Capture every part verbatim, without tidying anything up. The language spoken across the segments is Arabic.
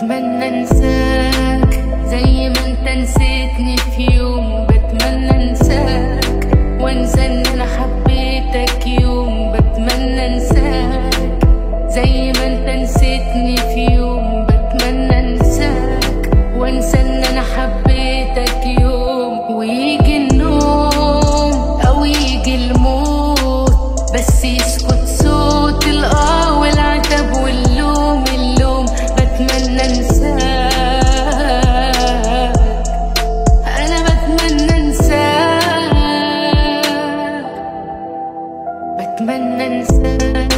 بتمنى انساك زي ما انت نسيتني في يوم. بتمنى انساك وانسى ان انا حبيتك يوم. بتمنى انساك زي ما انت نسيتني في يوم. بتمنى انساك وانسى ان انا حبيتك يوم. ويجي النوم او يجي الموت بس يسكت صوت الاه والعتب واللوم اللوم. بتمنى انساك، انا بتمنى انساك، بتمنى انساك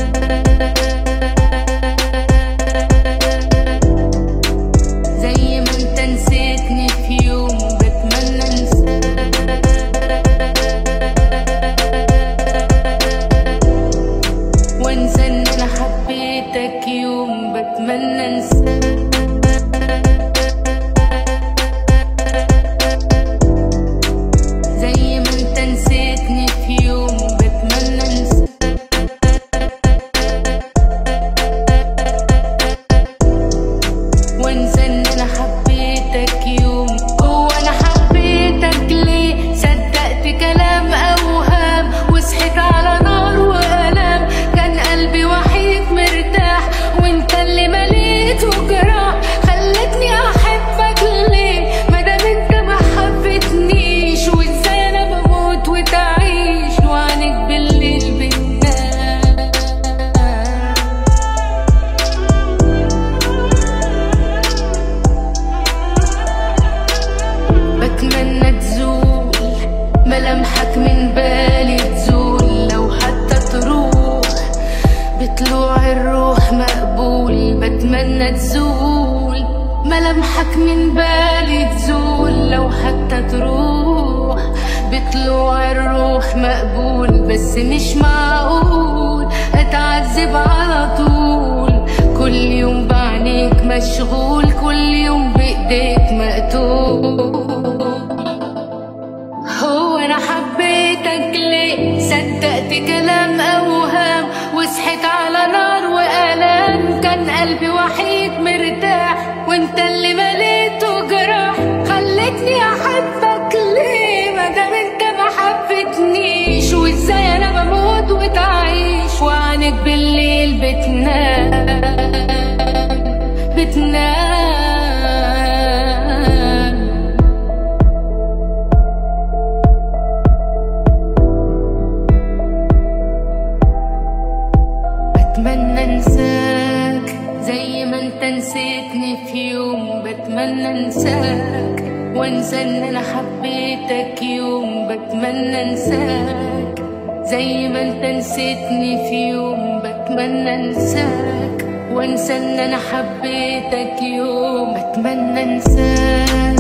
زي ما انت نسيتني في يوم. بتمنى انساك وانسى ان انا حبيتك يوم. بتمنى انساك زي ما انت نسيتني في يوم. بتمنى انساك وانسى ان انا حبيتك يوم. هو انا حبيتك ليه؟ صدقت كلام اوهام وصحيت على نار والام. كان قلبي وحيد مرتاح وانت اللي مليته جراح. خلتني احبك ليه مادام انت ما حبتنيش؟ وازاي انا بموت وتعيش وعنك بالليل بتنام. بتمنى تزول ملامحك من بالي، تزول لو حتى تروح بطلوع الروح مقبول. بتمنى تزول ملامحك من بالي، تزول لو حتى تروح بطلوع الروح مقبول. بس مش معقول اتعذب على طول، كل يوم بعينيك مشغول، كل يوم بايديك مقتول. هو انا حبيتك ليه؟ صدقت كلام اوهام وصحيت على نار والام. كان قلبي وحيد مرتاح وانت اللي مليته جراح. خلتني احبك ليه مادام انت ما حبتنيش؟ وازاي انا بموت وتعيش وعنك بالليل بتنام بتنام. بتمنى انساك زي ما انت نسيتني في يوم. بتمنى انساك وانسى ان انا حبيتك يوم. بتمنى انساك زي ما انت نسيتني في يوم. بتمنى انساك وانسى ان انا حبيتك يوم. بتمنى انساك